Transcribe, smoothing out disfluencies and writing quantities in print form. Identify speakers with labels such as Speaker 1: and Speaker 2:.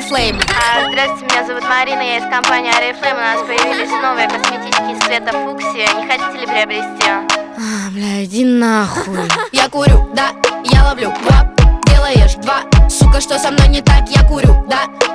Speaker 1: Oriflame.
Speaker 2: Здравствуйте, меня зовут Марина, я из компании Oriflame. У нас появились новые косметические из цвета фуксия. Не хотите ли приобрести?
Speaker 1: Бля, иди нахуй. Я курю, да, я ловлю вап. Делаешь два, сука, что со мной не так? Я курю, да,